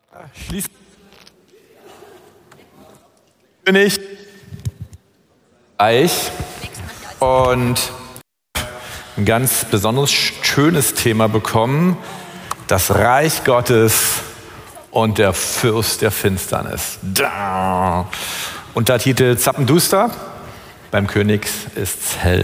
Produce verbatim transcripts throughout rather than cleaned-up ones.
Schließt bin ich reich und ein ganz besonders schönes Thema bekommen, das Reich Gottes und der Fürst der Finsternis. Da. Untertitel Zappenduster, beim König ist's hell.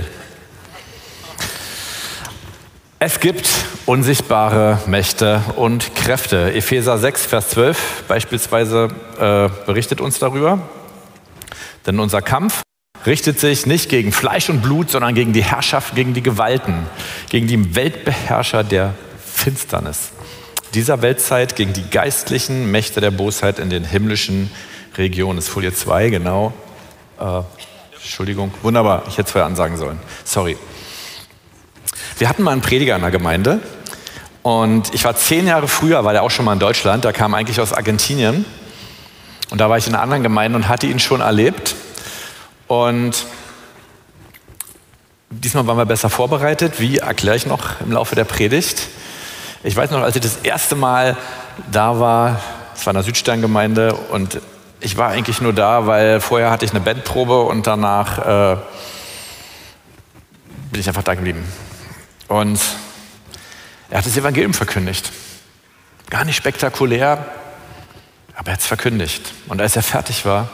Es gibt unsichtbare Mächte und Kräfte. Epheser sechs, Vers zwölf beispielsweise äh, berichtet uns darüber. Denn unser Kampf richtet sich nicht gegen Fleisch und Blut, sondern gegen die Herrschaft, gegen die Gewalten, gegen die Weltbeherrscher der Finsternis dieser Weltzeit, gegen die geistlichen Mächte der Bosheit in den himmlischen Regionen. Das ist Folie zwei, genau. Äh, Entschuldigung, wunderbar, ich hätte es vorher ansagen sollen. Sorry. Wir hatten mal einen Prediger in der Gemeinde und ich war zehn Jahre früher, war der auch schon mal in Deutschland, der kam eigentlich aus Argentinien und da war ich in einer anderen Gemeinde und hatte ihn schon erlebt und diesmal waren wir besser vorbereitet, wie erkläre ich noch im Laufe der Predigt. Ich weiß noch, als ich das erste Mal da war, es war in der Südsterngemeinde und ich war eigentlich nur da, weil vorher hatte ich eine Bandprobe und danach äh, bin ich einfach da geblieben. Und er hat das Evangelium verkündigt. Gar nicht spektakulär, aber er hat es verkündigt. Und als er fertig war,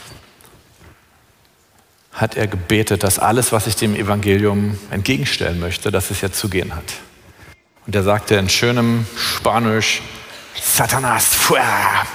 hat er gebetet, dass alles, was ich dem Evangelium entgegenstellen möchte, dass es jetzt zugehen hat. Und er sagte in schönem Spanisch, Satanas, fuera!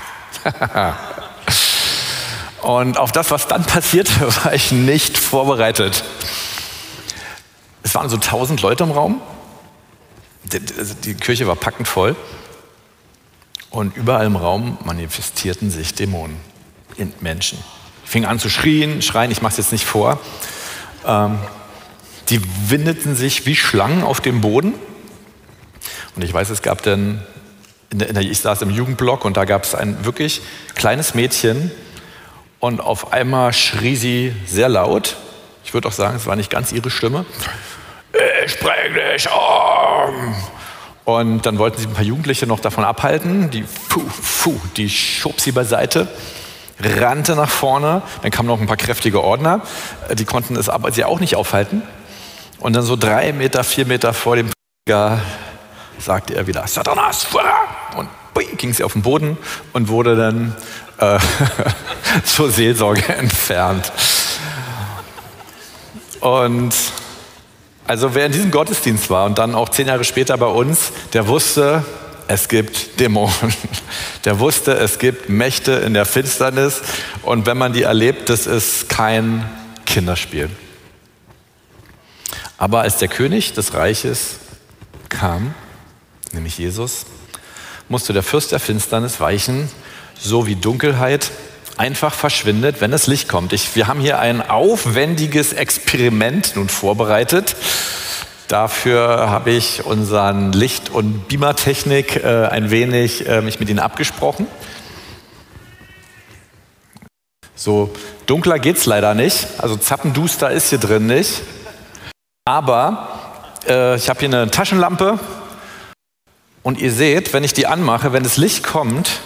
Und auf das, was dann passierte, war ich nicht vorbereitet. Es waren so tausend Leute im Raum. Die Kirche war packend voll. Und überall im Raum manifestierten sich Dämonen in Menschen. Die fingen an zu schreien, schreien, ich mache es jetzt nicht vor. Ähm, die windeten sich wie Schlangen auf dem Boden. Und ich weiß, es gab dann, in der, in der, ich saß im Jugendblock und da gab es ein wirklich kleines Mädchen. Und auf einmal schrie sie sehr laut. Ich würde auch sagen, es war nicht ganz ihre Stimme. Ich bring dich um! Und dann wollten sie ein paar Jugendliche noch davon abhalten. Die, puh, puh, die schob sie beiseite, rannte nach vorne. Dann kamen noch ein paar kräftige Ordner. Die konnten es aber sie auch nicht aufhalten. Und dann so drei Meter, vier Meter vor dem Prediger sagte er wieder, Satanas! Und bui, ging sie auf den Boden und wurde dann äh, zur Seelsorge entfernt. Und also wer in diesem Gottesdienst war und dann auch zehn Jahre später bei uns, der wusste, es gibt Dämonen. Der wusste, es gibt Mächte in der Finsternis und wenn man die erlebt, das ist kein Kinderspiel. Aber als der König des Reiches kam, nämlich Jesus, musste der Fürst der Finsternis weichen, so wie Dunkelheit einfach verschwindet, wenn das Licht kommt. Ich, wir haben hier ein aufwendiges Experiment nun vorbereitet. Dafür habe ich unseren Licht- und Beamertechnik äh, ein wenig äh, mich mit ihnen abgesprochen. So dunkler geht's leider nicht. Also zappenduster ist hier drin nicht. Aber äh, ich habe hier eine Taschenlampe und ihr seht, wenn ich die anmache, wenn das Licht kommt,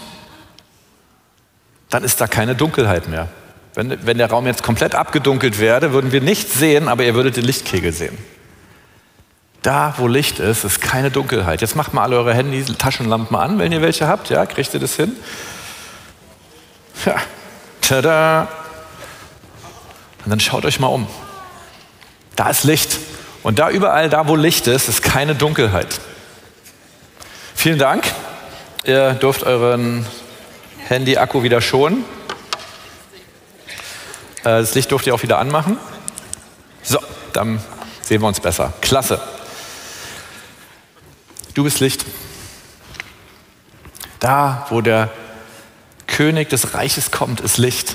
dann ist da keine Dunkelheit mehr. Wenn, wenn der Raum jetzt komplett abgedunkelt wäre, würden wir nichts sehen, aber ihr würdet den Lichtkegel sehen. Da, wo Licht ist, ist keine Dunkelheit. Jetzt macht mal alle eure Handy, Taschenlampen an, wenn ihr welche habt. Ja, kriegt ihr das hin? Ja, tada! Und dann schaut euch mal um. Da ist Licht. Und da überall, da wo Licht ist, ist keine Dunkelheit. Vielen Dank. Ihr dürft euren Handy-Akku wieder schonen. Das Licht dürft ihr auch wieder anmachen. So, dann sehen wir uns besser. Klasse. Du bist Licht. Da, wo der König des Reiches kommt, ist Licht.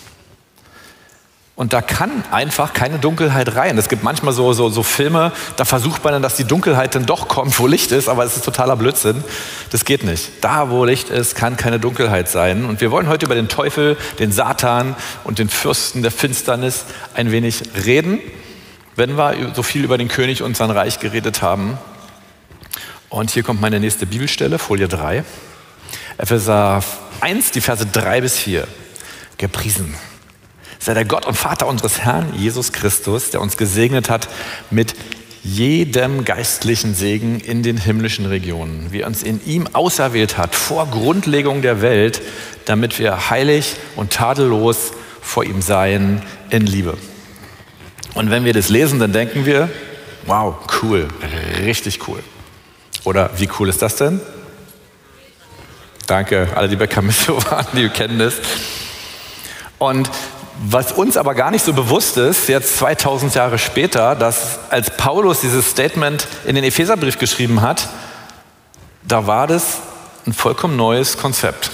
Und da kann einfach keine Dunkelheit rein. Es gibt manchmal so, so, so Filme, da versucht man dann, dass die Dunkelheit dann doch kommt, wo Licht ist, aber es ist totaler Blödsinn. Das geht nicht. Da, wo Licht ist, kann keine Dunkelheit sein. Und wir wollen heute über den Teufel, den Satan und den Fürsten der Finsternis ein wenig reden, wenn wir so viel über den König und sein Reich geredet haben. Und hier kommt meine nächste Bibelstelle, Folie drei. Epheser eins, die Verse drei bis vier. Gepriesen sei der Gott und Vater unseres Herrn Jesus Christus, der uns gesegnet hat mit jedem geistlichen Segen in den himmlischen Regionen, wie er uns in ihm auserwählt hat, vor Grundlegung der Welt, damit wir heilig und tadellos vor ihm seien in Liebe. Und wenn wir das lesen, dann denken wir, wow, cool, richtig cool. Oder wie cool ist das denn? Danke, alle, die bei Camisso waren, die kennen das. Und was uns aber gar nicht so bewusst ist, jetzt zweitausend Jahre später, dass als Paulus dieses Statement in den Epheserbrief geschrieben hat, da war das ein vollkommen neues Konzept.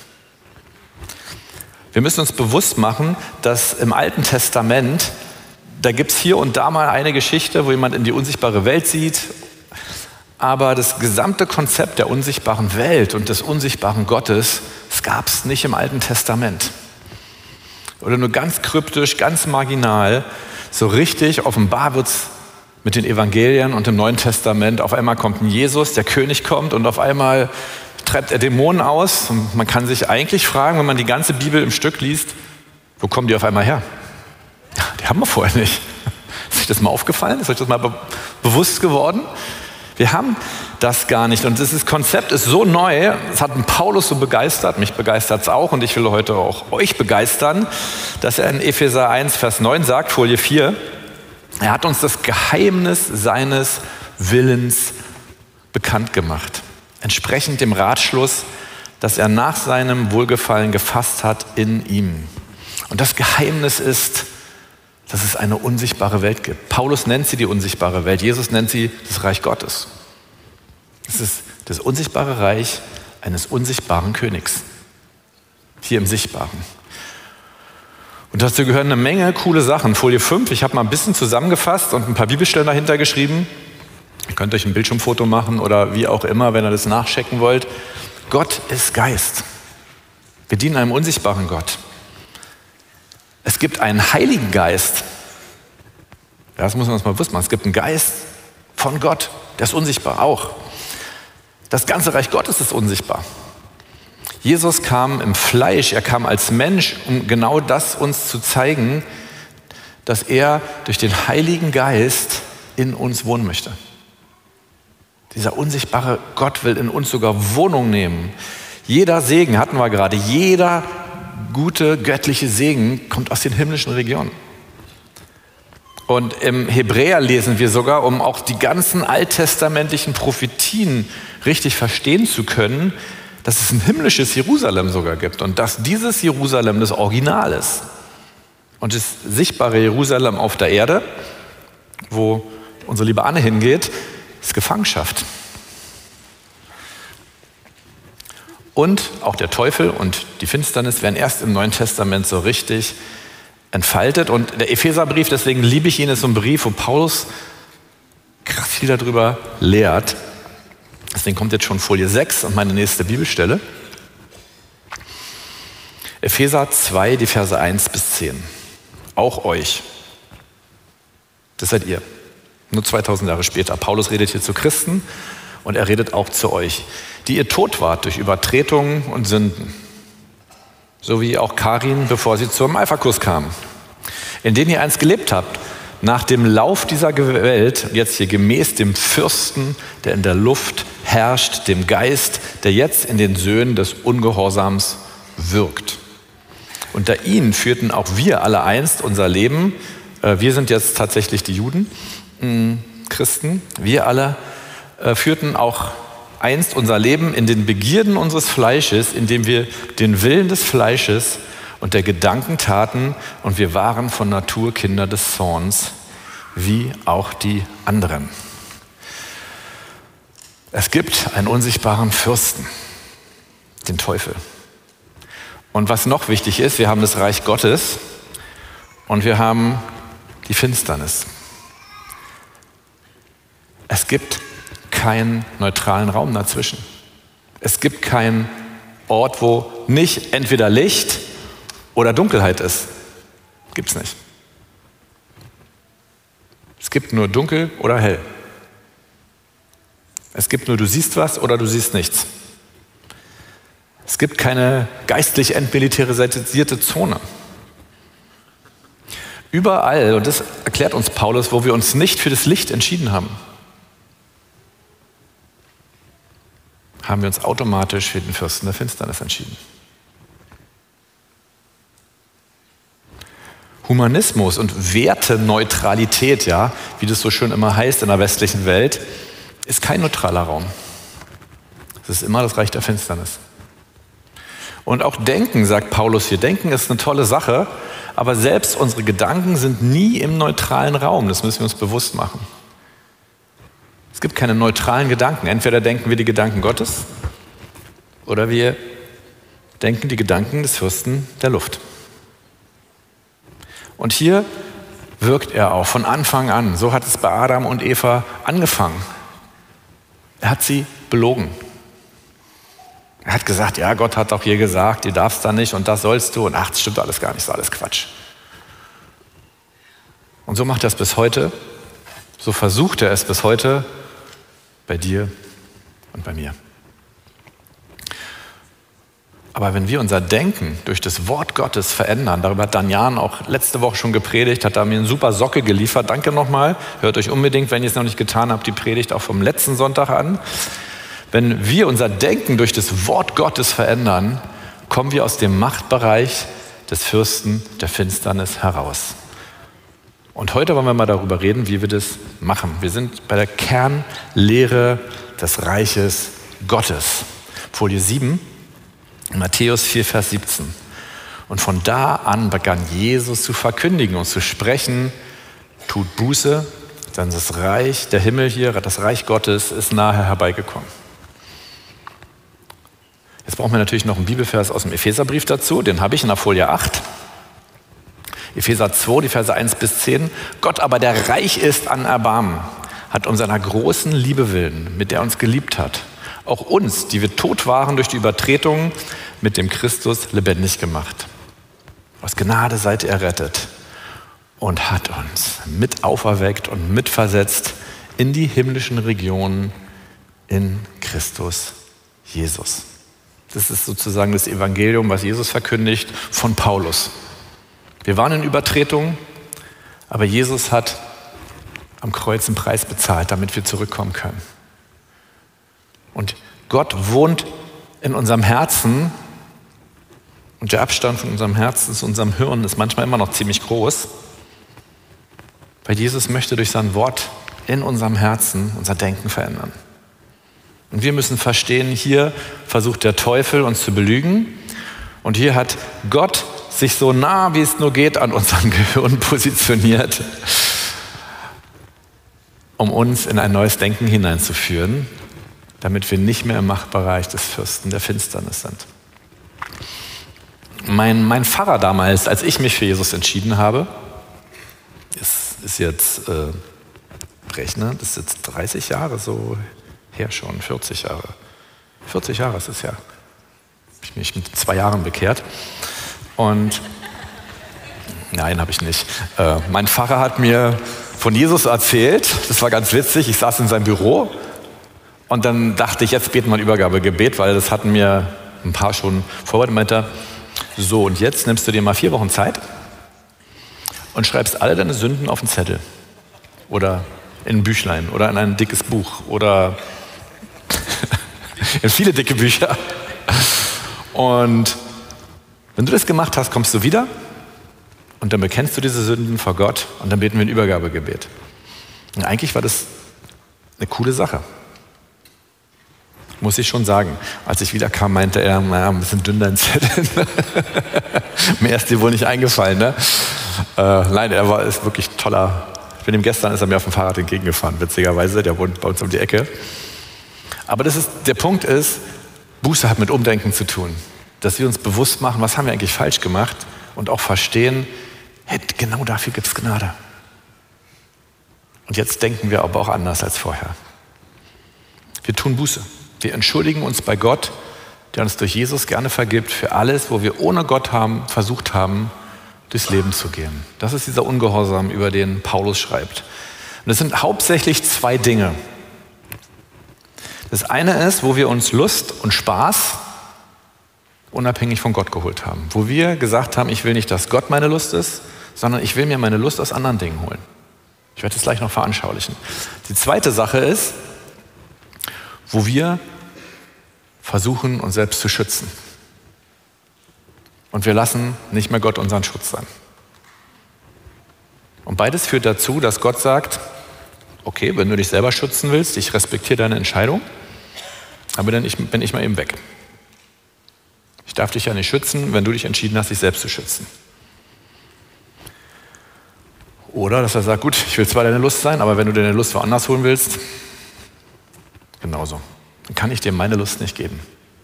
Wir müssen uns bewusst machen, dass im Alten Testament, da gibt es hier und da mal eine Geschichte, wo jemand in die unsichtbare Welt sieht, aber das gesamte Konzept der unsichtbaren Welt und des unsichtbaren Gottes, das gab es nicht im Alten Testament. Oder nur ganz kryptisch, ganz marginal, so richtig offenbar wird es mit den Evangelien und im Neuen Testament. Auf einmal kommt ein Jesus, der König kommt und auf einmal treibt er Dämonen aus. Und man kann sich eigentlich fragen, wenn man die ganze Bibel im Stück liest, wo kommen die auf einmal her? Ja, die haben wir vorher nicht. Ist euch das mal aufgefallen? Ist euch das mal be- bewusst geworden? Wir haben das gar nicht. Und dieses Konzept ist so neu, es hat einen Paulus so begeistert, mich begeistert es auch und ich will heute auch euch begeistern, dass er in Epheser eins, Vers neun sagt, Folie vier, er hat uns das Geheimnis seines Willens bekannt gemacht, entsprechend dem Ratschluss, das er nach seinem Wohlgefallen gefasst hat in ihm. Und das Geheimnis ist, dass es eine unsichtbare Welt gibt. Paulus nennt sie die unsichtbare Welt, Jesus nennt sie das Reich Gottes. Es ist das unsichtbare Reich eines unsichtbaren Königs, hier im Sichtbaren. Und dazu gehören eine Menge coole Sachen. Folie fünf, ich habe mal ein bisschen zusammengefasst und ein paar Bibelstellen dahinter geschrieben. Ihr könnt euch ein Bildschirmfoto machen oder wie auch immer, wenn ihr das nachchecken wollt. Gott ist Geist. Wir dienen einem unsichtbaren Gott. Es gibt einen Heiligen Geist. Ja, das muss man uns mal bewusst machen. Es gibt einen Geist von Gott, der ist unsichtbar auch. Das ganze Reich Gottes ist unsichtbar. Jesus kam im Fleisch, er kam als Mensch, um genau das uns zu zeigen, dass er durch den Heiligen Geist in uns wohnen möchte. Dieser unsichtbare Gott will in uns sogar Wohnung nehmen. Jeder Segen, hatten wir gerade, jeder gute göttliche Segen kommt aus den himmlischen Regionen. Und im Hebräer lesen wir sogar, um auch die ganzen alttestamentlichen Prophetien richtig verstehen zu können, dass es ein himmlisches Jerusalem sogar gibt und dass dieses Jerusalem das Original ist. Und das sichtbare Jerusalem auf der Erde, wo unsere liebe Anne hingeht, ist Gefangenschaft. Und auch der Teufel und die Finsternis werden erst im Neuen Testament so richtig entfaltet. Und der Epheserbrief, deswegen liebe ich ihn, ist so ein Brief, wo Paulus krass viel darüber lehrt. Deswegen kommt jetzt schon Folie sechs und meine nächste Bibelstelle. Epheser zwei, die Verse eins bis zehn. Auch euch. Das seid ihr. Nur zweitausend Jahre später. Paulus redet hier zu Christen und er redet auch zu euch, die ihr tot wart durch Übertretungen und Sünden. So wie auch Karin, bevor sie zum Alpha-Kurs kam. In denen ihr einst gelebt habt, nach dem Lauf dieser Welt, jetzt hier gemäß dem Fürsten, der in der Luft herrscht, dem Geist, der jetzt in den Söhnen des Ungehorsams wirkt. Unter ihnen führten auch wir alle einst unser Leben. Wir sind jetzt tatsächlich die Juden, Christen. Wir alle führten auch einst unser Leben in den Begierden unseres Fleisches, indem wir den Willen des Fleisches und der Gedanken taten, und wir waren von Natur Kinder des Zorns, wie auch die anderen. Es gibt einen unsichtbaren Fürsten, den Teufel. Und was noch wichtig ist, wir haben das Reich Gottes und wir haben die Finsternis. Es gibt keinen neutralen Raum dazwischen. Es gibt keinen Ort, wo nicht entweder Licht oder Dunkelheit ist. Gibt's nicht. Es gibt nur dunkel oder hell. Es gibt nur, du siehst was oder du siehst nichts. Es gibt keine geistlich entmilitarisierte Zone. Überall, und das erklärt uns Paulus, wo wir uns nicht für das Licht entschieden haben, haben wir uns automatisch für den Fürsten der Finsternis entschieden. Humanismus und Werteneutralität, ja, wie das so schön immer heißt in der westlichen Welt, ist kein neutraler Raum. Es ist immer das Reich der Finsternis. Und auch Denken, sagt Paulus hier, Denken ist eine tolle Sache, aber selbst unsere Gedanken sind nie im neutralen Raum. Das müssen wir uns bewusst machen. Es gibt keine neutralen Gedanken. Entweder denken wir die Gedanken Gottes oder wir denken die Gedanken des Fürsten der Luft. Und hier wirkt er auch von Anfang an. So hat es bei Adam und Eva angefangen. Er hat sie belogen. Er hat gesagt, ja, Gott hat doch hier gesagt, ihr darfst da nicht und das sollst du. Und ach, das stimmt alles gar nicht, das ist alles Quatsch. Und so macht er es bis heute. So versucht er es bis heute bei dir und bei mir. Aber wenn wir unser Denken durch das Wort Gottes verändern, darüber hat Danian auch letzte Woche schon gepredigt, hat da mir eine super Socke geliefert. Danke nochmal. Hört euch unbedingt, wenn ihr es noch nicht getan habt, die Predigt auch vom letzten Sonntag an. Wenn wir unser Denken durch das Wort Gottes verändern, kommen wir aus dem Machtbereich des Fürsten der Finsternis heraus. Und heute wollen wir mal darüber reden, wie wir das machen. Wir sind bei der Kernlehre des Reiches Gottes. Folie sieben, Matthäus vier, Vers siebzehn. Und von da an begann Jesus zu verkündigen und zu sprechen, tut Buße, denn das Reich, der Himmel hier, das Reich Gottes ist nahe herbeigekommen. Jetzt brauchen wir natürlich noch einen Bibelvers aus dem Epheserbrief dazu, den habe ich in der Folie acht. Epheser zwei, die Verse eins bis zehn. Gott aber, der reich ist an Erbarmen, hat um seiner großen Liebe willen, mit der er uns geliebt hat, auch uns, die wir tot waren durch die Übertretungen, mit dem Christus lebendig gemacht. Aus Gnade seid ihr errettet und hat uns mit auferweckt und mitversetzt in die himmlischen Regionen in Christus Jesus. Das ist sozusagen das Evangelium, was Jesus verkündigt, von Paulus. Wir waren in Übertretungen, aber Jesus hat am Kreuz einen Preis bezahlt, damit wir zurückkommen können. Und Gott wohnt in unserem Herzen und der Abstand von unserem Herzen zu unserem Hirn ist manchmal immer noch ziemlich groß, weil Jesus möchte durch sein Wort in unserem Herzen unser Denken verändern. Und wir müssen verstehen, hier versucht der Teufel uns zu belügen und hier hat Gott sich so nah, wie es nur geht, an unserem Gehirn positioniert, um uns in ein neues Denken hineinzuführen, damit wir nicht mehr im Machtbereich des Fürsten der Finsternis sind. Mein, mein Pfarrer damals, als ich mich für Jesus entschieden habe, ist, ist jetzt, äh, rechne, das ist jetzt dreißig Jahre so her schon, vierzig Jahre. vierzig Jahre ist es ja. Habe ich mich mit zwei Jahren bekehrt. Und nein, habe ich nicht. Äh, mein Pfarrer hat mir von Jesus erzählt. Das war ganz witzig. Ich saß in seinem Büro und dann dachte ich, jetzt beten wir ein Übergabegebet, weil das hatten mir ein paar schon vorbereitet. Meinte er, so und jetzt nimmst du dir mal vier Wochen Zeit und schreibst alle deine Sünden auf einen Zettel oder in ein Büchlein oder in ein dickes Buch oder in viele dicke Bücher. Und wenn du das gemacht hast, kommst du wieder und dann bekennst du diese Sünden vor Gott und dann beten wir ein Übergabegebet. Und eigentlich war das eine coole Sache. Muss ich schon sagen. Als ich wiederkam, meinte er, naja, ein bisschen dünn dein Zettel. Mir ist dir wohl nicht eingefallen, ne? Äh, nein, er war ist wirklich toller. Ich bin ihm gestern, ist er mir auf dem Fahrrad entgegengefahren, witzigerweise. Der wohnt bei uns um die Ecke. Aber das ist, der Punkt ist, Buße hat mit Umdenken zu tun. Dass wir uns bewusst machen, was haben wir eigentlich falsch gemacht und auch verstehen, hey, genau dafür gibt es Gnade. Und jetzt denken wir aber auch anders als vorher. Wir tun Buße. Wir entschuldigen uns bei Gott, der uns durch Jesus gerne vergibt, für alles, wo wir ohne Gott haben, versucht haben, durchs Leben zu gehen. Das ist dieser Ungehorsam, über den Paulus schreibt. Und es sind hauptsächlich zwei Dinge. Das eine ist, wo wir uns Lust und Spaß unabhängig von Gott geholt haben. Wo wir gesagt haben, ich will nicht, dass Gott meine Lust ist, sondern ich will mir meine Lust aus anderen Dingen holen. Ich werde das gleich noch veranschaulichen. Die zweite Sache ist, wo wir versuchen, uns selbst zu schützen. Und wir lassen nicht mehr Gott unseren Schutz sein. Und beides führt dazu, dass Gott sagt, okay, wenn du dich selber schützen willst, ich respektiere deine Entscheidung, aber dann bin ich mal eben weg. Ich darf dich ja nicht schützen, wenn du dich entschieden hast, dich selbst zu schützen. Oder dass er sagt, gut, ich will zwar deine Lust sein, aber wenn du deine Lust woanders holen willst, genauso. Dann kann ich dir meine Lust nicht geben.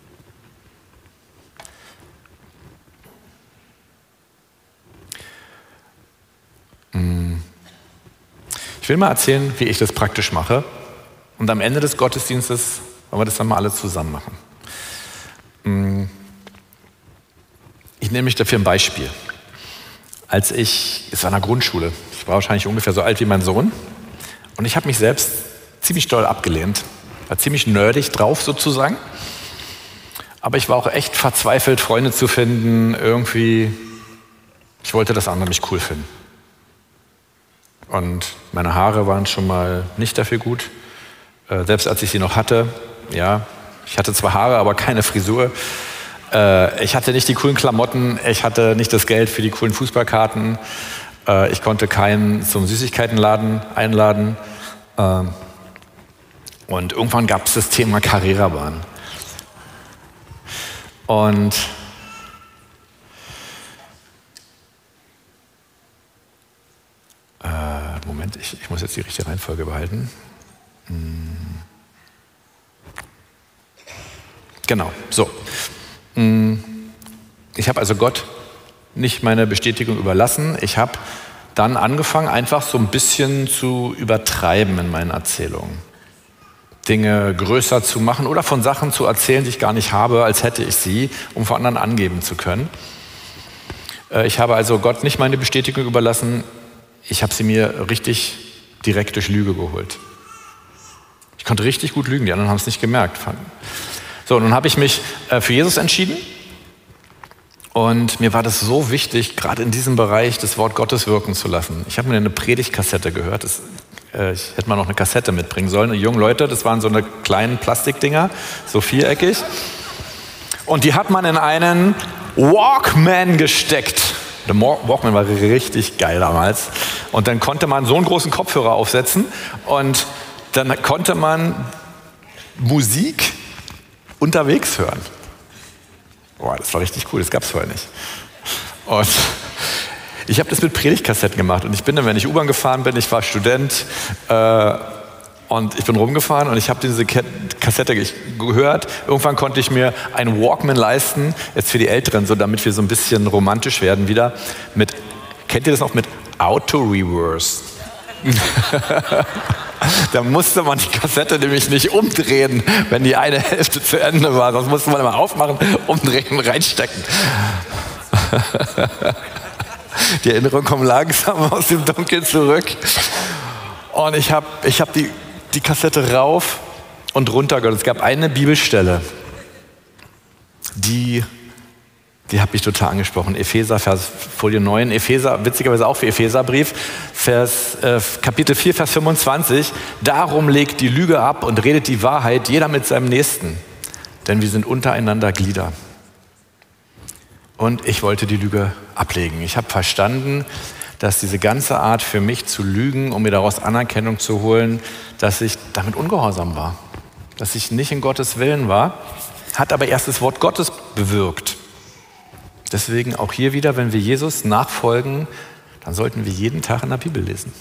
Ich will mal erzählen, wie ich das praktisch mache. Und am Ende des Gottesdienstes wollen wir das dann mal alle zusammen machen. Ich nehme mich dafür ein Beispiel. Als ich, es war in der Grundschule, ich war wahrscheinlich ungefähr so alt wie mein Sohn, und ich habe mich selbst ziemlich doll abgelehnt. War ziemlich nerdig drauf sozusagen. Aber ich war auch echt verzweifelt, Freunde zu finden. Irgendwie, ich wollte, dass andere mich cool finden. Und meine Haare waren schon mal nicht dafür gut. Äh, selbst als ich sie noch hatte, ja, ich hatte zwar Haare, aber keine Frisur. Äh, ich hatte nicht die coolen Klamotten, ich hatte nicht das Geld für die coolen Fußballkarten. Äh, ich konnte keinen zum Süßigkeitenladen einladen. Äh, und irgendwann gab es das Thema Carrera-Bahn. Und Äh, Moment, ich, ich muss jetzt die richtige Reihenfolge behalten. Hm. Genau, so. Hm. Ich habe also Gott nicht meine Bestätigung überlassen. Ich habe dann angefangen, einfach so ein bisschen zu übertreiben in meinen Erzählungen. Dinge größer zu machen oder von Sachen zu erzählen, die ich gar nicht habe, als hätte ich sie, um vor anderen angeben zu können. Äh, ich habe also Gott nicht meine Bestätigung überlassen. Ich habe sie mir richtig direkt durch Lüge geholt. Ich konnte richtig gut lügen, die anderen haben es nicht gemerkt. So, nun habe ich mich äh, für Jesus entschieden und mir war das so wichtig, gerade in diesem Bereich das Wort Gottes wirken zu lassen. Ich habe mir eine Predigtkassette gehört, das, äh, ich hätte mal noch eine Kassette mitbringen sollen. Die jungen Leute, das waren so eine kleinen Plastikdinger, so viereckig. Und die hat man in einen Walkman gesteckt. Der Walkman war richtig geil damals. Und dann konnte man so einen großen Kopfhörer aufsetzen und dann konnte man Musik unterwegs hören. Boah, das war richtig cool, das gab es vorher nicht. Und ich habe das mit Predigtkassetten gemacht und ich bin dann, wenn ich U-Bahn gefahren bin, ich war Student äh, und ich bin rumgefahren und ich habe diese Kassette gehört. Irgendwann konnte ich mir einen Walkman leisten, jetzt für die Älteren, so damit wir so ein bisschen romantisch werden wieder. Mit, kennt ihr das noch mit Auto-Reverse? Da musste man die Kassette nämlich nicht umdrehen, wenn die eine Hälfte zu Ende war. Sonst musste man immer aufmachen, umdrehen und reinstecken. Die Erinnerungen kommen langsam aus dem Dunkeln zurück. Und ich habe ich hab die, die Kassette rauf und runter gehört. Es gab eine Bibelstelle, die, die hat mich total angesprochen. Epheser, Vers, Folie neun, Epheser, witzigerweise auch für Epheserbrief, Vers, äh, Kapitel vier, Vers fünfundzwanzig. Darum legt die Lüge ab und redet die Wahrheit, jeder mit seinem Nächsten. Denn wir sind untereinander Glieder. Und ich wollte die Lüge ablegen. Ich habe verstanden, dass diese ganze Art für mich zu lügen, um mir daraus Anerkennung zu holen, dass ich damit ungehorsam war. Dass ich nicht in Gottes Willen war, hat aber erst das Wort Gottes bewirkt. Deswegen auch hier wieder, wenn wir Jesus nachfolgen, dann sollten wir jeden Tag in der Bibel lesen.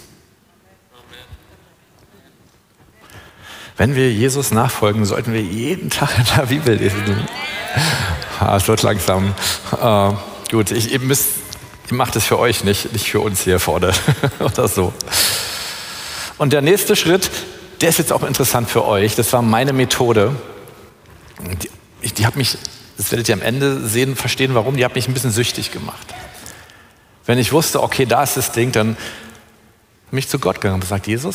Wenn wir Jesus nachfolgen, sollten wir jeden Tag in der Bibel lesen. Ah, es wird langsam. Äh, gut, ich, ihr müsst, ihr macht es für euch, nicht, nicht für uns hier vorne oder so. Und der nächste Schritt, der ist jetzt auch interessant für euch. Das war meine Methode. Die, die hat mich, das werdet ihr am Ende sehen, verstehen, warum. Die hat mich ein bisschen süchtig gemacht. Wenn ich wusste, okay, da ist das Ding, dann bin ich zu Gott gegangen und gesagt, Jesus,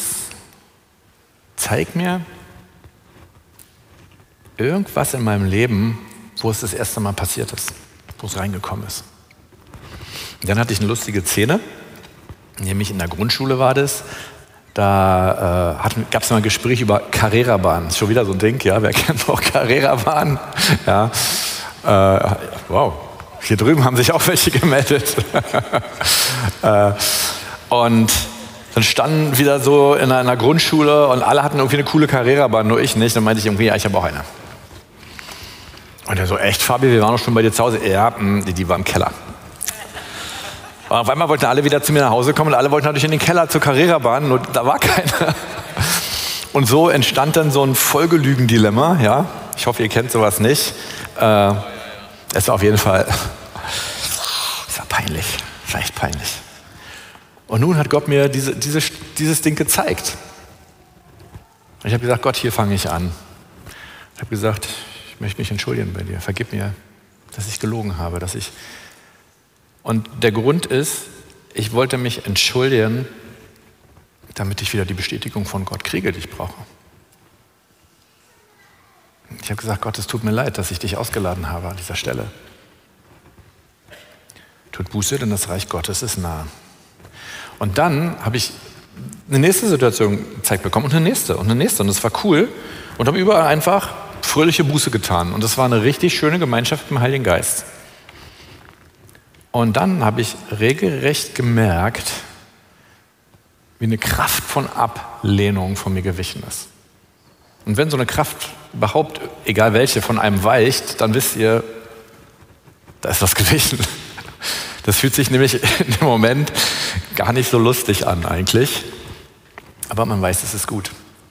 zeig mir irgendwas in meinem Leben, wo es das erste Mal passiert ist, wo es reingekommen ist. Und dann hatte ich eine lustige Szene, nämlich in der Grundschule war das. Da äh, gab es mal ein Gespräch über Carrera-Bahn. Ist schon wieder so ein Ding, ja, wer kennt noch Carrera-Bahn? Ja. Äh, wow, hier drüben haben sich auch welche gemeldet. äh, und dann standen wieder so in einer Grundschule und alle hatten irgendwie eine coole Carrera-Bahn, nur ich nicht. Dann meinte ich irgendwie, ja, ich habe auch eine. Und er so, echt, Fabi, wir waren doch schon bei dir zu Hause. Ja, mh, die, die war im Keller. Und auf einmal wollten alle wieder zu mir nach Hause kommen und alle wollten natürlich in den Keller zur Carrera-Bahn, nur da war keiner. Und so entstand dann so ein Folgelügen-Dilemma. Ja? Ich hoffe, ihr kennt sowas nicht. Äh, es war auf jeden Fall, es war peinlich, es war echt peinlich. Und nun hat Gott mir diese, diese, dieses Ding gezeigt. Und ich habe gesagt, Gott, hier fange ich an. Ich habe gesagt, ich möchte mich entschuldigen bei dir. Vergib mir, dass ich gelogen habe, dass ich... Und der Grund ist, ich wollte mich entschuldigen, damit ich wieder die Bestätigung von Gott kriege, die ich brauche. Ich habe gesagt, Gott, es tut mir leid, dass ich dich ausgeladen habe an dieser Stelle. Tut Buße, denn das Reich Gottes ist nah. Und dann habe ich eine nächste Situation gezeigt bekommen und eine nächste und eine nächste. Und das war cool und habe überall einfach fröhliche Buße getan. Und das war eine richtig schöne Gemeinschaft mit dem Heiligen Geist. Und dann habe ich regelrecht gemerkt, wie eine Kraft von Ablehnung von mir gewichen ist. Und wenn so eine Kraft überhaupt, egal welche, von einem weicht, dann wisst ihr, da ist was gewichen. Das fühlt sich nämlich in dem Moment gar nicht so lustig an eigentlich. Aber man weiß, es ist gut.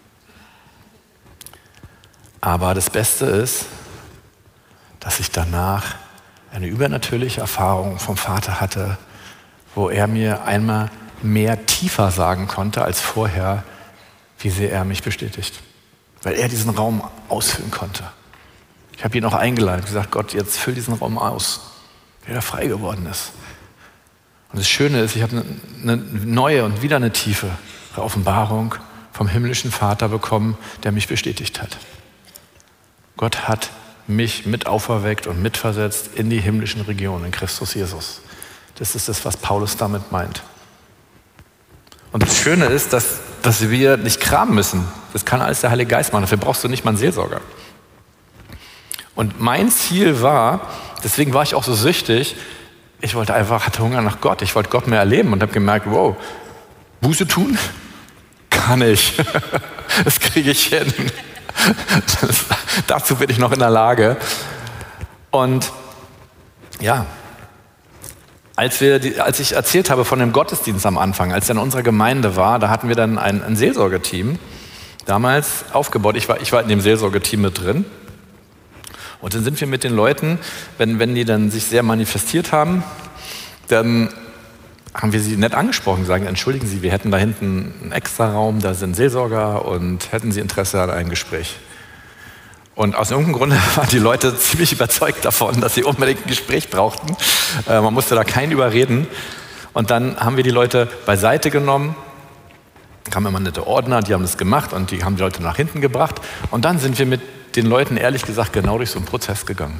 Aber das Beste ist, dass ich danach eine übernatürliche Erfahrung vom Vater hatte, wo er mir einmal mehr tiefer sagen konnte als vorher, wie sehr er mich bestätigt. Weil er diesen Raum ausfüllen konnte. Ich habe ihn auch eingeladen und gesagt, Gott, jetzt füll diesen Raum aus, der da frei geworden ist. Und das Schöne ist, ich habe eine, eine neue und wieder eine tiefe Offenbarung vom himmlischen Vater bekommen, der mich bestätigt hat. Gott hat mich mit auferweckt und mitversetzt in die himmlischen Regionen in Christus Jesus. Das ist das, was Paulus damit meint. Und das Schöne ist, dass, dass wir nicht kramen müssen. Das kann alles der Heilige Geist machen. Dafür brauchst du nicht mal einen Seelsorger. Und mein Ziel war, deswegen war ich auch so süchtig, ich wollte einfach, hatte Hunger nach Gott. Ich wollte Gott mehr erleben und habe gemerkt, wow, Buße tun? Kann ich. Das kriege ich hin. Das, dazu bin ich noch in der Lage. Und ja, als, wir die, als ich erzählt habe von dem Gottesdienst am Anfang, als er in unserer Gemeinde war, da hatten wir dann ein, ein Seelsorgeteam damals aufgebaut. Ich war, ich war in dem Seelsorgeteam mit drin. Und dann sind wir mit den Leuten, wenn, wenn die dann sich sehr manifestiert haben, dann haben wir sie nett angesprochen, sagen, entschuldigen Sie, wir hätten da hinten einen extra Raum, da sind Seelsorger und hätten Sie Interesse an einem Gespräch. Und aus irgendeinem Grunde waren die Leute ziemlich überzeugt davon, dass sie unbedingt ein Gespräch brauchten. Äh, man musste da keinen überreden. Und dann haben wir die Leute beiseite genommen, kamen immer nette Ordner, die haben das gemacht und die haben die Leute nach hinten gebracht. Und dann sind wir mit den Leuten, ehrlich gesagt, genau durch so einen Prozess gegangen.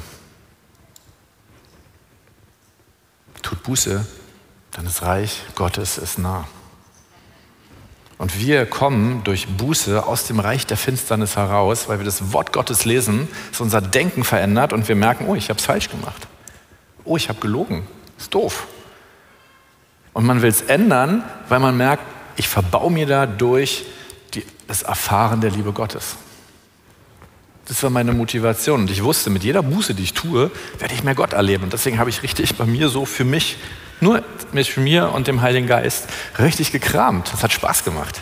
Tut Buße, dann das Reich Gottes ist nah. Und wir kommen durch Buße aus dem Reich der Finsternis heraus, weil wir das Wort Gottes lesen, das unser Denken verändert und wir merken, oh, ich habe es falsch gemacht. Oh, ich habe gelogen. Ist doof. Und man will es ändern, weil man merkt, ich verbau mir dadurch die, das Erfahren der Liebe Gottes. Das war meine Motivation. Und ich wusste, mit jeder Buße, die ich tue, werde ich mehr Gott erleben. Und deswegen habe ich richtig bei mir so für mich, nur mit mir und dem Heiligen Geist, richtig gekramt. Das hat Spaß gemacht.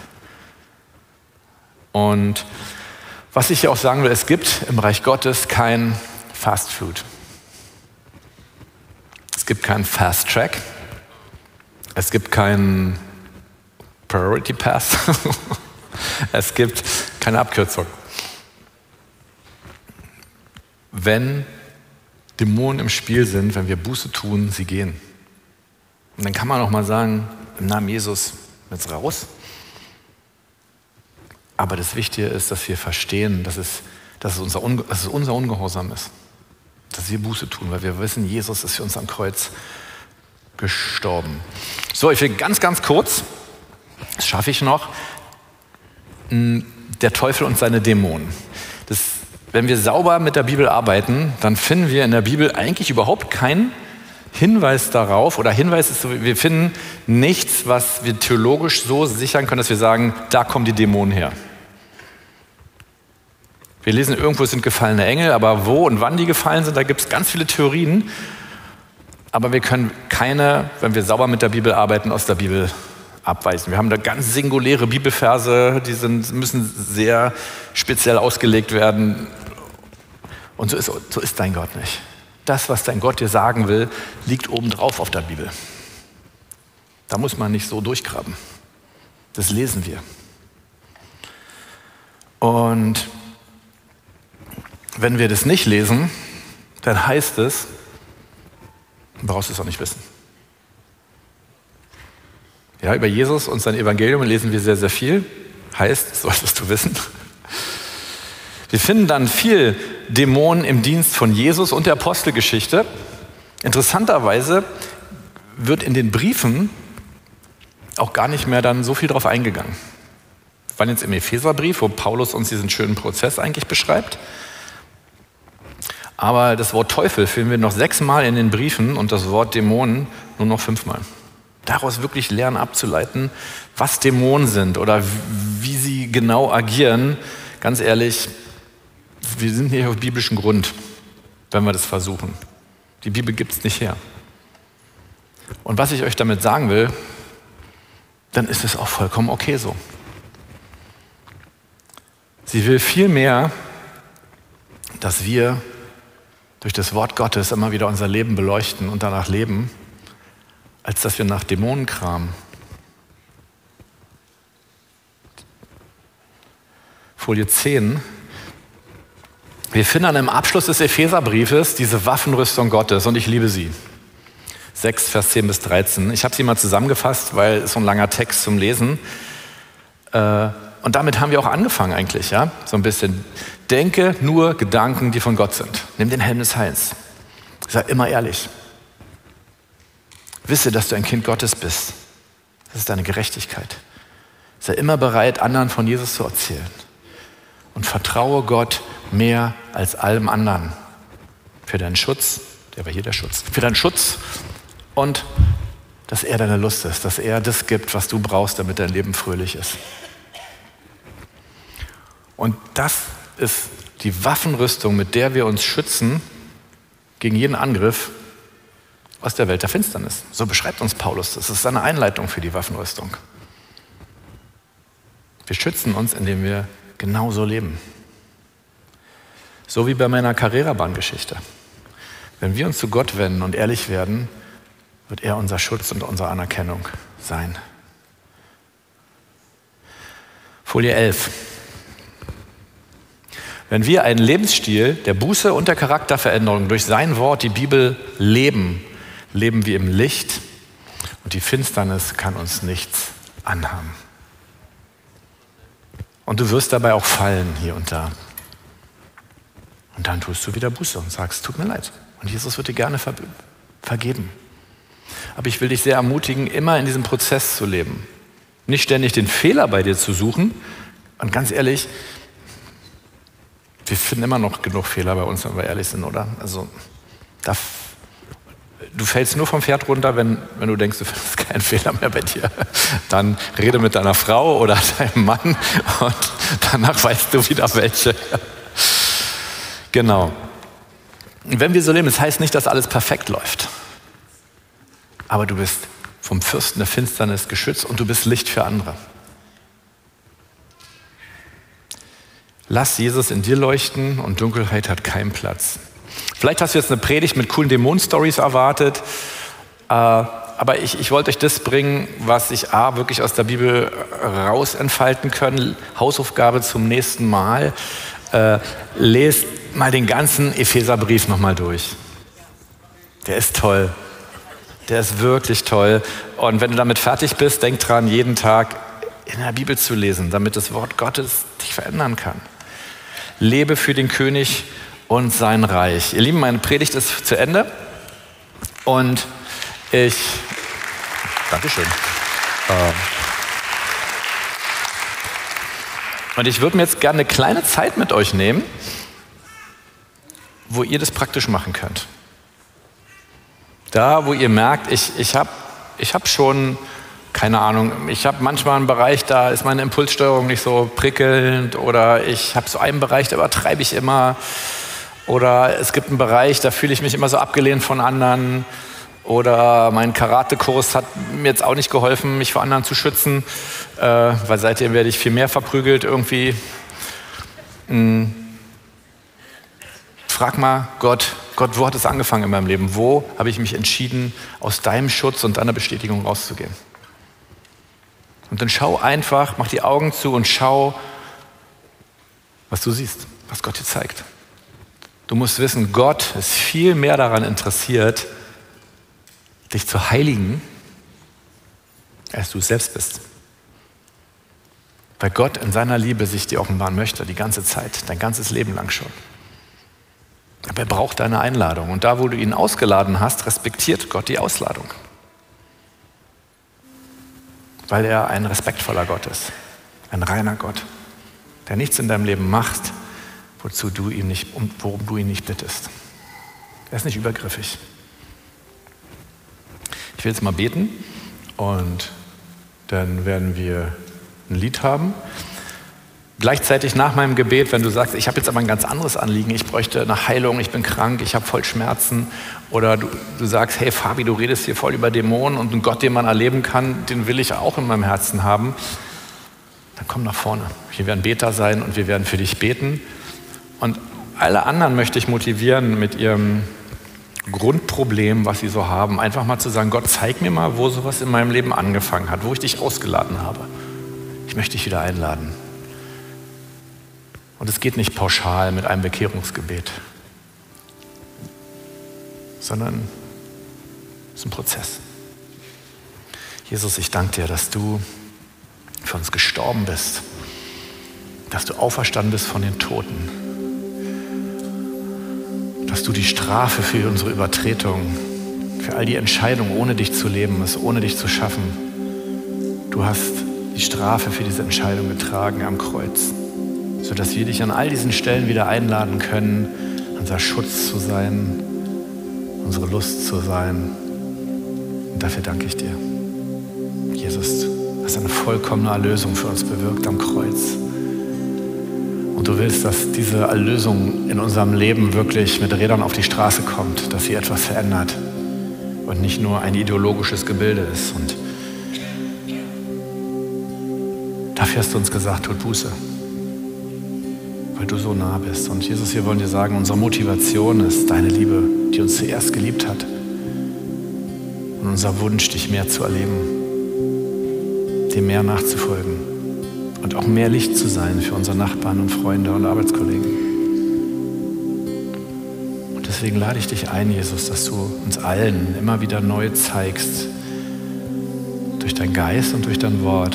Und was ich hier auch sagen will, es gibt im Reich Gottes kein Fast Food. Es gibt keinen Fast Track. Es gibt keinen Priority Pass. Es gibt keine Abkürzung. Wenn Dämonen im Spiel sind, wenn wir Buße tun, sie gehen. Und dann kann man auch mal sagen, im Namen Jesus, jetzt raus. Aber das Wichtige ist, dass wir verstehen, dass es, dass es, unser, dass es unser Ungehorsam ist. dass wir Buße tun, weil wir wissen, Jesus ist für uns am Kreuz gestorben. So, ich will ganz, ganz kurz, das schaffe ich noch, der Teufel und seine Dämonen. Das, wenn wir sauber mit der Bibel arbeiten, dann finden wir in der Bibel eigentlich überhaupt keinen Hinweis darauf, oder Hinweis ist, wir finden nichts, was wir theologisch so sichern können, dass wir sagen, da kommen die Dämonen her. Wir lesen irgendwo, es sind gefallene Engel, aber wo und wann die gefallen sind, da gibt es ganz viele Theorien. Aber wir können keine, wenn wir sauber mit der Bibel arbeiten, aus der Bibel abweisen. Wir haben da ganz singuläre Bibelverse, die sind, müssen sehr speziell ausgelegt werden. Und so ist, so ist dein Gott nicht. Das, was dein Gott dir sagen will, liegt obendrauf auf der Bibel. Da muss man nicht so durchgraben. Das lesen wir. Und wenn wir das nicht lesen, dann heißt es, du brauchst es auch nicht wissen. Ja, über Jesus und sein Evangelium lesen wir sehr, sehr viel. Heißt, das solltest du wissen. Wir finden dann viel Dämonen im Dienst von Jesus und der Apostelgeschichte. Interessanterweise wird in den Briefen auch gar nicht mehr dann so viel drauf eingegangen. Wir waren jetzt im Epheserbrief, wo Paulus uns diesen schönen Prozess eigentlich beschreibt. Aber das Wort Teufel finden wir noch sechsmal in den Briefen und das Wort Dämonen nur noch fünfmal. Daraus wirklich lernen abzuleiten, was Dämonen sind oder wie sie genau agieren. Ganz ehrlich, wir sind nicht auf biblischem Grund, wenn wir das versuchen. Die Bibel gibt es nicht her. Und was ich euch damit sagen will, dann ist es auch vollkommen okay so. Sie will viel mehr, dass wir durch das Wort Gottes immer wieder unser Leben beleuchten und danach leben, als dass wir nach Dämonen kramen. Folie zehn. Wir finden dann im Abschluss des Epheserbriefes diese Waffenrüstung Gottes und ich liebe sie. sechs, Vers zehn bis dreizehn. Ich habe sie mal zusammengefasst, weil es so ein langer Text zum Lesen. Und damit haben wir auch angefangen eigentlich, ja, so ein bisschen. Denke nur Gedanken, die von Gott sind. Nimm den Helm des Heils. Sei immer ehrlich. Wisse, dass du ein Kind Gottes bist. Das ist deine Gerechtigkeit. Sei immer bereit, anderen von Jesus zu erzählen. Und vertraue Gott mehr als allem anderen. Für deinen Schutz, der war hier der Schutz, für deinen Schutz und dass er deine Lust ist, dass er das gibt, was du brauchst, damit dein Leben fröhlich ist. Und das ist die Waffenrüstung, mit der wir uns schützen gegen jeden Angriff aus der Welt der Finsternis. So beschreibt uns Paulus. Das ist seine Einleitung für die Waffenrüstung. Wir schützen uns, indem wir genauso leben. So wie bei meiner Carrera-Bahn-Geschichte. Wenn wir uns zu Gott wenden und ehrlich werden, wird er unser Schutz und unsere Anerkennung sein. Folie elf. Wenn wir einen Lebensstil der Buße und der Charakterveränderung durch sein Wort, die Bibel, leben, leben wir im Licht und die Finsternis kann uns nichts anhaben. Und du wirst dabei auch fallen hier und da. Und dann tust du wieder Buße und sagst, tut mir leid. Und Jesus wird dir gerne ver- vergeben. Aber ich will dich sehr ermutigen, immer in diesem Prozess zu leben. Nicht ständig den Fehler bei dir zu suchen. Und ganz ehrlich, wir finden immer noch genug Fehler bei uns, wenn wir ehrlich sind, oder? Also, da, du fällst nur vom Pferd runter, wenn, wenn du denkst, du findest keinen Fehler mehr bei dir. Dann rede mit deiner Frau oder deinem Mann und danach weißt du wieder welche. Genau. Wenn wir so leben, das heißt nicht, dass alles perfekt läuft. Aber du bist vom Fürsten der Finsternis geschützt und du bist Licht für andere. Lass Jesus in dir leuchten und Dunkelheit hat keinen Platz. Vielleicht hast du jetzt eine Predigt mit coolen Dämonen-Stories erwartet, äh, aber ich, ich wollte euch das bringen, was ich A, wirklich aus der Bibel raus entfalten können. Hausaufgabe zum nächsten Mal. Äh, lest mal den ganzen Epheserbrief nochmal durch. Der ist toll. Der ist wirklich toll. Und wenn du damit fertig bist, denk dran, jeden Tag in der Bibel zu lesen, damit das Wort Gottes dich verändern kann. Lebe für den König und sein Reich. Ihr Lieben, meine Predigt ist zu Ende und ich, Dankeschön. Und ich würde mir jetzt gerne eine kleine Zeit mit euch nehmen, wo ihr das praktisch machen könnt. Da, wo ihr merkt, ich, ich habe ich hab schon, keine Ahnung, ich habe manchmal einen Bereich, da ist meine Impulssteuerung nicht so prickelnd oder ich habe so einen Bereich, da übertreibe ich immer oder es gibt einen Bereich, da fühle ich mich immer so abgelehnt von anderen oder mein Karatekurs hat mir jetzt auch nicht geholfen, mich vor anderen zu schützen, äh, weil seitdem werde ich viel mehr verprügelt irgendwie. Hm. Frag mal Gott, Gott, wo hat es angefangen in meinem Leben? Wo habe ich mich entschieden, aus deinem Schutz und deiner Bestätigung rauszugehen? Und dann schau einfach, mach die Augen zu und schau, was du siehst, was Gott dir zeigt. Du musst wissen, Gott ist viel mehr daran interessiert, dich zu heiligen, als du es selbst bist. Weil Gott in seiner Liebe sich dir offenbaren möchte, die ganze Zeit, dein ganzes Leben lang schon. Aber er braucht deine Einladung. Und da, wo du ihn ausgeladen hast, respektiert Gott die Ausladung. Weil er ein respektvoller Gott ist, ein reiner Gott, der nichts in deinem Leben macht, wozu du ihn nicht, worum du ihn nicht bittest. Er ist nicht übergriffig. Ich will jetzt mal beten und dann werden wir ein Lied haben. Gleichzeitig nach meinem Gebet, wenn du sagst, ich habe jetzt aber ein ganz anderes Anliegen, ich bräuchte eine Heilung, ich bin krank, ich habe voll Schmerzen oder du, du sagst, hey Fabi, du redest hier voll über Dämonen und einen Gott, den man erleben kann, den will ich auch in meinem Herzen haben, dann komm nach vorne. Wir werden Beter sein und wir werden für dich beten und alle anderen möchte ich motivieren mit ihrem Grundproblem, was sie so haben, einfach mal zu sagen, Gott, zeig mir mal, wo sowas in meinem Leben angefangen hat, wo ich dich ausgeladen habe. Ich möchte dich wieder einladen. Und es geht nicht pauschal mit einem Bekehrungsgebet, sondern es ist ein Prozess. Jesus, ich danke dir, dass du für uns gestorben bist, dass du auferstanden bist von den Toten, dass du die Strafe für unsere Übertretung, für all die Entscheidungen, ohne dich zu leben, ist, ohne dich zu schaffen. Du hast die Strafe für diese Entscheidung getragen am Kreuz, sodass wir dich an all diesen Stellen wieder einladen können, unser Schutz zu sein, unsere Lust zu sein. Und dafür danke ich dir. Jesus, du hast eine vollkommene Erlösung für uns bewirkt am Kreuz. Und du willst, dass diese Erlösung in unserem Leben wirklich mit Rädern auf die Straße kommt, dass sie etwas verändert und nicht nur ein ideologisches Gebilde ist. Und dafür hast du uns gesagt, tut Buße, weil du so nah bist. Und Jesus, wir wollen dir sagen, unsere Motivation ist deine Liebe, die uns zuerst geliebt hat. Und unser Wunsch, dich mehr zu erleben, dir mehr nachzufolgen und auch mehr Licht zu sein für unsere Nachbarn und Freunde und Arbeitskollegen. Und deswegen lade ich dich ein, Jesus, dass du uns allen immer wieder neu zeigst, durch deinen Geist und durch dein Wort,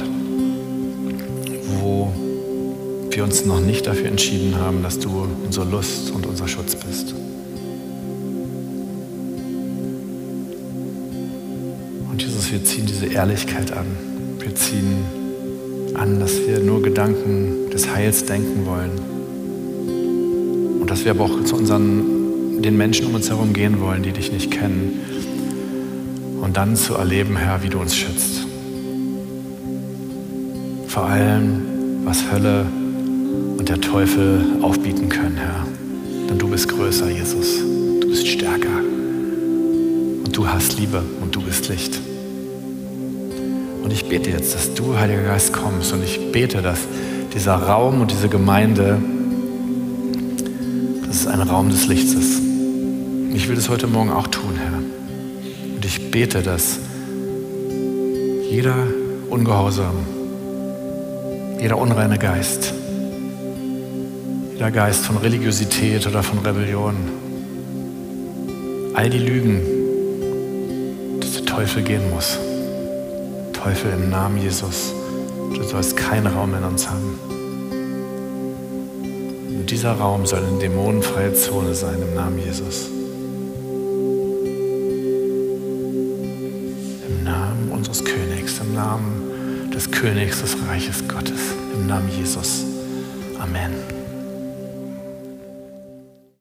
wo wir uns noch nicht dafür entschieden haben, dass du unsere Lust und unser Schutz bist. Und Jesus, wir ziehen diese Ehrlichkeit an. Wir ziehen an, dass wir nur Gedanken des Heils denken wollen. Und dass wir aber auch zu unseren, den Menschen um uns herum gehen wollen, die dich nicht kennen. Und dann zu erleben, Herr, wie du uns schützt. Vor allem, was Hölle und der Teufel aufbieten können, Herr. Denn du bist größer, Jesus. Du bist stärker. Und du hast Liebe und du bist Licht. Und ich bete jetzt, dass du, Heiliger Geist, kommst. Und ich bete, dass dieser Raum und diese Gemeinde, dass es ein Raum des Lichts ist. Ich will das heute Morgen auch tun, Herr. Und ich bete, dass jeder Ungehorsam, jeder unreine Geist, jeder Geist von Religiosität oder von Rebellion, all die Lügen, dass der Teufel gehen muss. Teufel, im Namen Jesus, du sollst keinen Raum in uns haben. Und dieser Raum soll eine dämonenfreie Zone sein im Namen Jesus. Im Namen unseres Königs, im Namen des Königs des Reiches Gottes, im Namen Jesus. Amen.